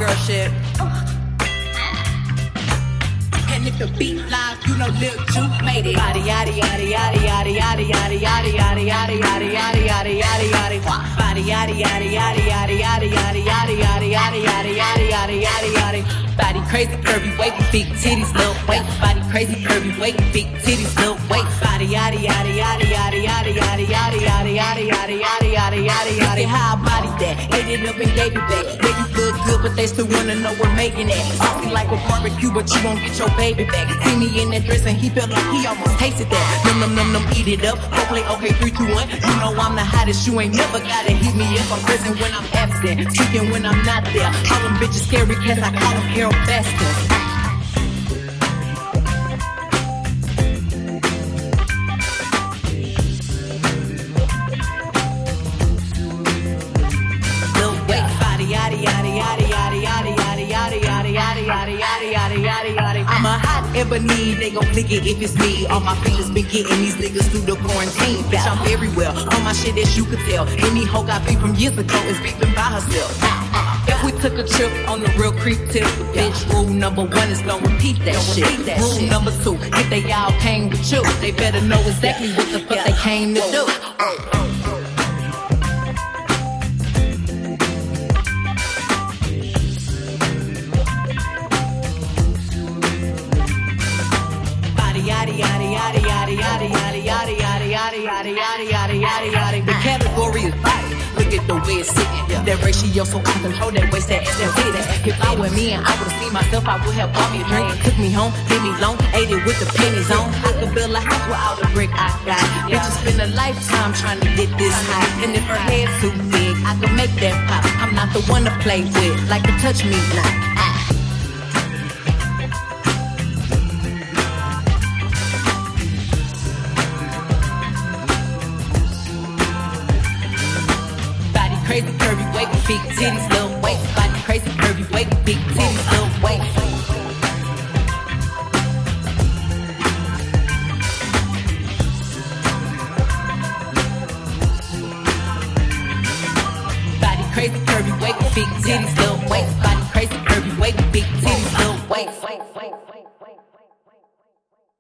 girl shit. And if the beat live, you know Lil Juke made it. Body yaddy yaddy yaddy yaddy yaddy yaddy yaddy yaddy yaddy yaddy yaddy yaddy yaddy yaddy. Body yaddy yaddy yaddy yaddy yaddy yaddy yaddy yaddy yaddy yaddy yaddy yaddy yaddy yaddy. Body crazy, curvy, wavy, big titties, little waist. Body crazy, curvy, wavy, big titties, little waist. Body yaddy yaddy yaddy yaddy yaddy yaddy yaddy yaddy yaddy yaddy yaddy yaddy yaddy yaddy. How I body that, ate it up and gave it back. Niggas look good, but they still wanna know we're making it. Saucy like a barbecue, but you won't get your baby back. See me in that dress and he felt like he almost tasted that. Num num num num, eat it up. Hopefully, okay, 3, 2, 1. You know I'm the hottest. You ain't never gotta hit me if I'm present when I'm absent, speaking when I'm not there. All them bitches scary cats, I call them Carol Baskin. I'm a hot ebony, they gon' flick it if it's me. All my feelings been getting these niggas through the quarantine. Bitch, I'm very well, all my shit as you could tell. Any hoe got beef from years ago is beefing by herself. If we took a trip on the real creep tip, bitch, rule number 1 is don't repeat that shit. Rule number 2, if they all came with you, they better know exactly what the fuck they came to do. The category is body. Look at the way it's sitting. That ratio so I control that waist, that fitting. If I were me and I would've seen myself, I would have bought me a drink. Took me home, gave me long, ate it with the pennies on. I could build a house with all the brick I got. Bitches spend a lifetime trying to get this high. And if her head's too big, I could make that pop. I'm not the one to play with, like to touch me not. Crazy, curvy, wavy, big titties, little waist. Body crazy, curvy, wavy, big titties, little waist. Body crazy, curvy, wavy, big titties, little waist. Body crazy, curvy, wavy, big titties, little waist.